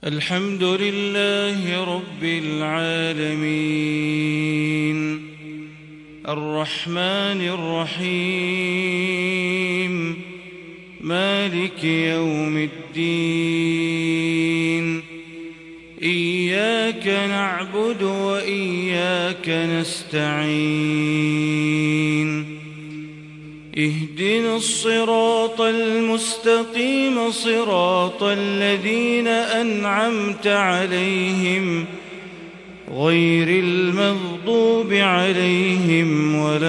الحمد لله رب العالمين الرحمن الرحيم مالك يوم الدين إياك نعبد وإياك نستعين اهدنا الصراط المستقيم صراط الذين أنعمت عليهم غير المغضوب عليهم ولا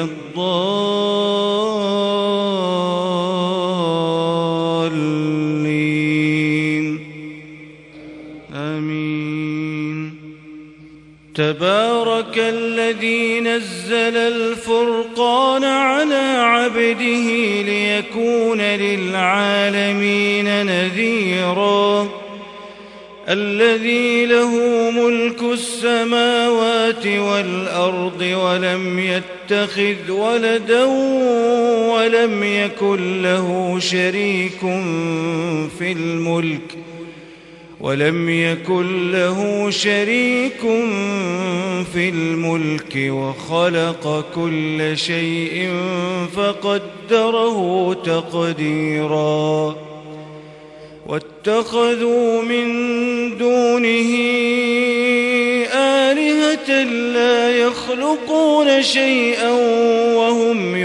الضالين آمين. تبارك الذي نزل الفرقان على عبده ليكون للعالمين نذيرا الذي له ملك السماوات والأرض ولم يتخذ ولدا ولم يكن له شريك في الملك وخلق كل شيء فقدره تقديرا واتخذوا من دونه آلهة لا يخلقون شيئا وهم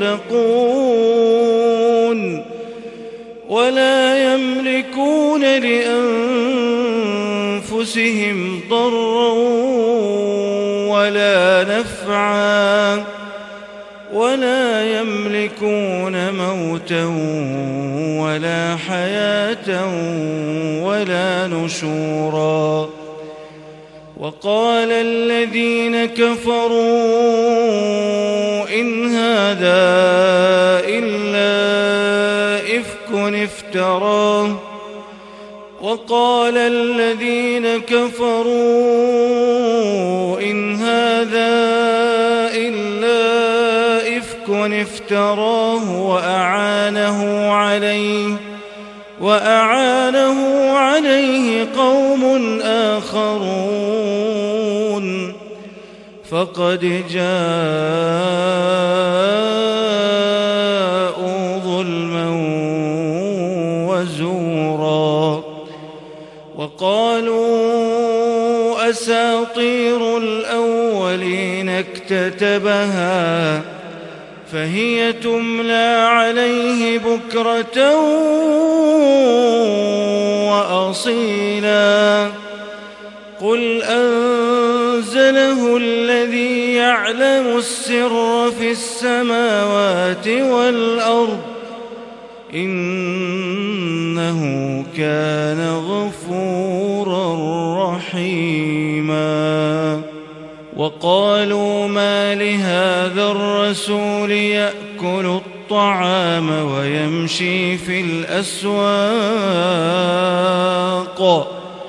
يخلقون ولا يملكون لأنفسهم ضرا ولا نفعا ولا يملكون موتا ولا حياة ولا نشورا. وقال الذين كفروا إن هذا إلا إفك افتراه وقال الذين كفروا إن هذا إلا إفك افتراه وأعانه عليه قوم آخرون فقد جاءوا ظلما وزورا. وقالوا أساطير الأولين اكتتبها فهي تملى عليه بكرة وأصيلا قل أنزله الذي يعلم السر في السماوات والأرض إنه كان غفورا رحيما. وقالوا ما لهذا الرسول يأكل الطعام ويمشي في الأسواق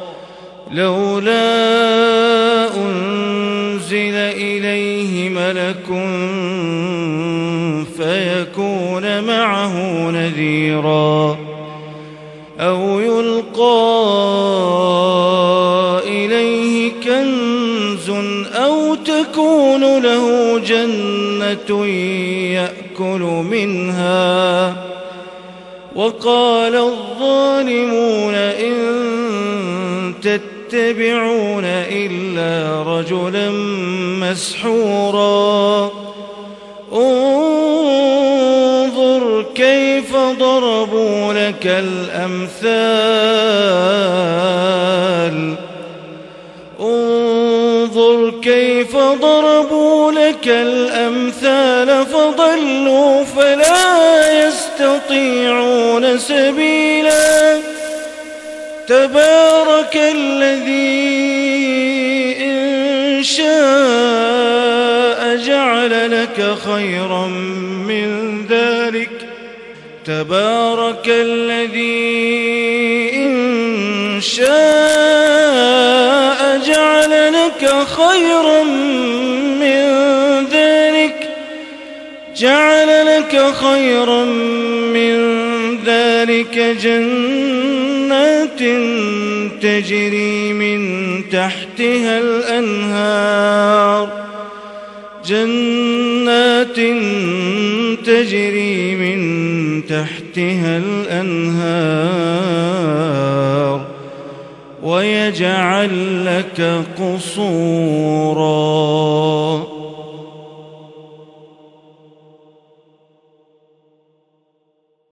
لولا أنزل إليه ملك فيكون معه نذيرا أو يلقى إليه كنز أو تكون له جنة يأكل منها. وقال الظالمون إن تتبعون إلا رجلا مسحورا انظر كيف ضربوا لك الأمثال فضلوا فلا يستطيعون سبيلا. تبارك الذي إن شاء جعل لك خيرا من ذلك خيرا من ذلك جنات تجري من تحتها الأنهار ويجعل لك قصورا.